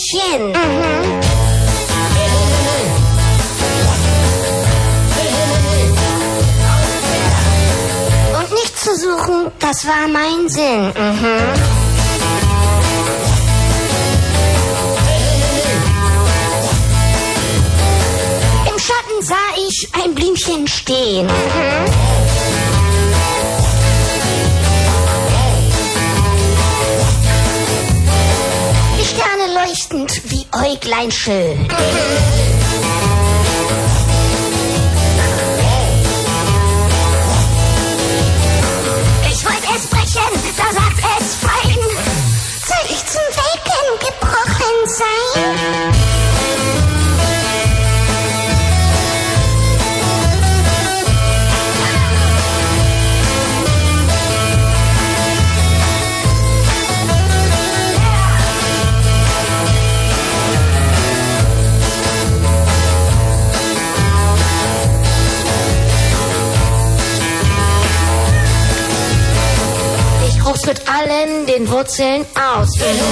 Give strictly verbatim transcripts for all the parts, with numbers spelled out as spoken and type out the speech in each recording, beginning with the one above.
Blümchen. Mhm. Und nicht zu suchen, das war mein Sinn. Mhm. Im Schatten sah ich ein Blümchen stehen. Mhm. Die Sterne leuchtend wie Äuglein schön. Ich wollte es brechen, da sagt es fein. Soll ich zum Welken gebrochen sein? Mit allen den Wurzeln aus.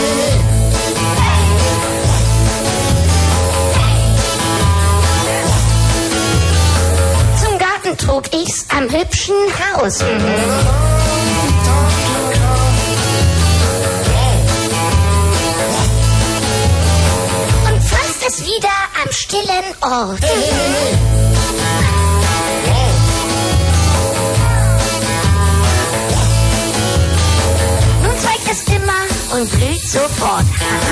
Zum Garten trug ich's am hübschen Haus. Und pflanzt es wieder am stillen Ort. Und blüht sofort.